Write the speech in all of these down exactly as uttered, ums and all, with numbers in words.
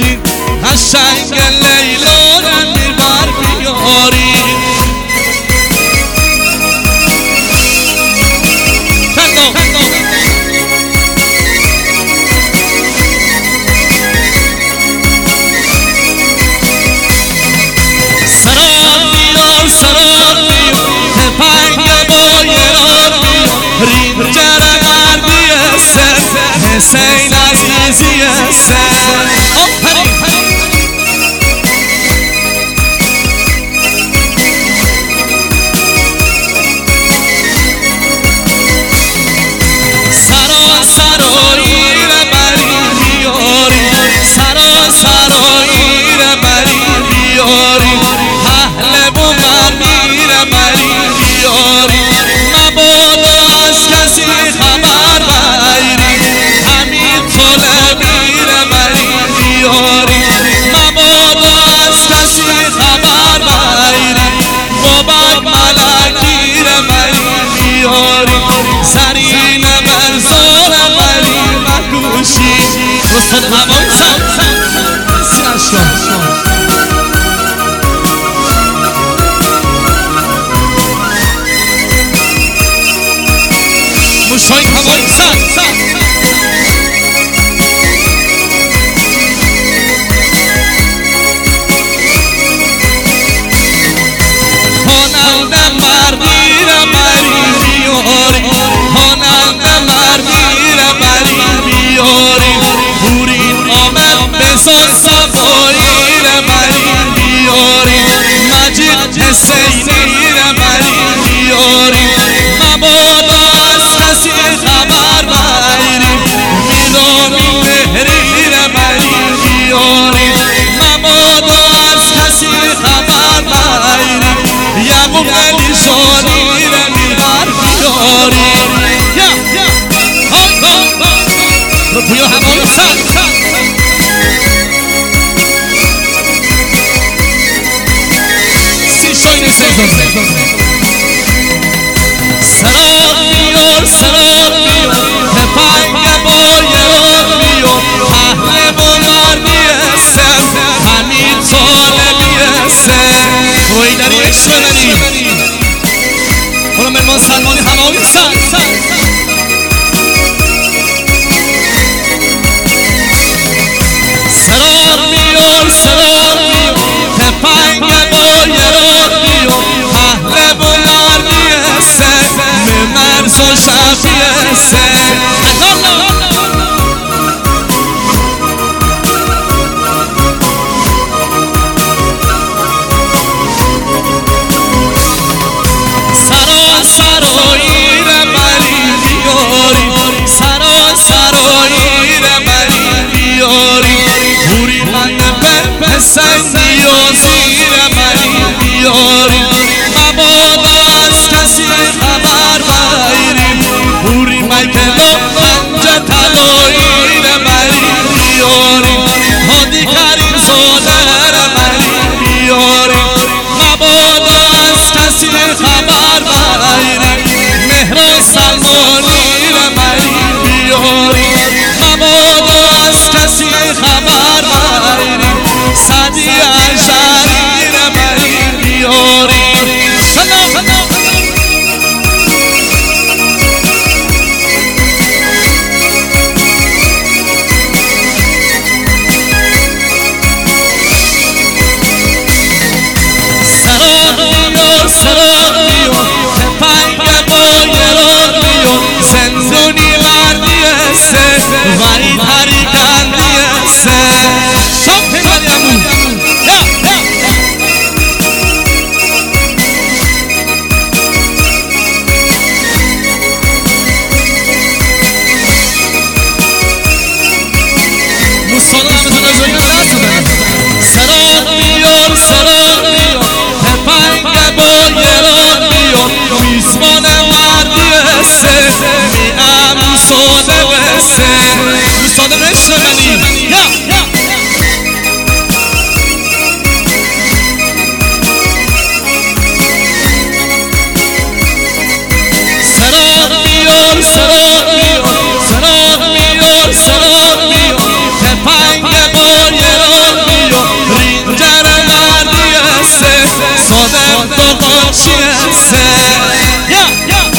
بکوشی قشنگ لیلا نمی بر بیاری سرار بیار سرار بیار تپنگ بایرار بیار رین جرقر بیسن حسین عزیزی سن سرا سرایی ربری بیاری سرا سرایی ربری بیاری اهل بومردی ربری بیاری مبادا از کسی خبر بگیری همین طلبی ربری بیاری مبادا از کسی خبر بگیری بابک ملکی ربری بیاری زرین مرزا ربری بکوشی رسول هوای سن سینش کن موشای هوای سن هاننده مردی ربری بیاری هاننده مردی ربری بیاری بورین آمد بزار سبایی ربری بیاری مجید حسینی ربری بیاری مبادا از کسی خبر بگیری میرامی مهری ربری بیاری مبادا از کسی خبر بگیری یعقوب علی شانی ربی بر بیاری رو پویا هوای سن سی شاین سیزن سرار بیار سرار بیار تپنگ بایران بیار اهل بومردی سن همین طالبی سن رویدری عشق منی برو مهمان سلمانی هوای سن سرار بیار سرار بیار تپنگ بایران بیار اهل بومردی سن مرز و شفیع سن سرا سرایی ربری بیاری سرا سرایی ربری بیاری بوری من به پسندی و زیر ربری بیاری مبادا از کسی خبر بگیری بوری مکلا پنجه طلایی ربری بیاری هادی کریم زاده ربری بیاری مبادا از کسی خبر بگیری مهران سلمانی ربری بیاری مبادا از کسی خبر بگیری سعدی اشعری ربری بیاری سرار بیار سرار بیار تپنگ بایران بیار زندونی مردی سن وحید حریکندی سن شب پیمانی امون موسانا همتون از روی دست بزن سرار بیار سرار بیار تپنگ بایران بیار میزبان مردی سن میام صادق سن صادق عشق منی سرار بیار سرار بیار سرار بیار سرار بیار تپنگ بایران consciência. Yeah, yeah.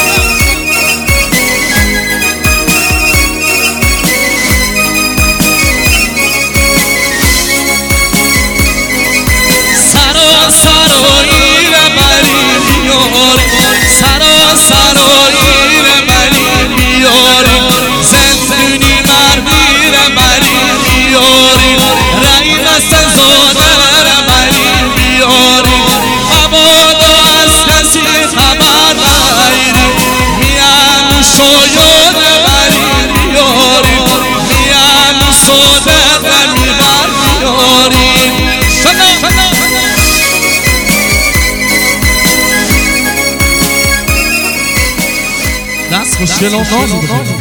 Saro saro ire mariori, saro saro ire mariori, zenduni marmire mariori, raina sezonare mariori, mamodo askasi khabar nairi, mian shoyone mariori, mian sodane mariori. Das خوشگل و نازو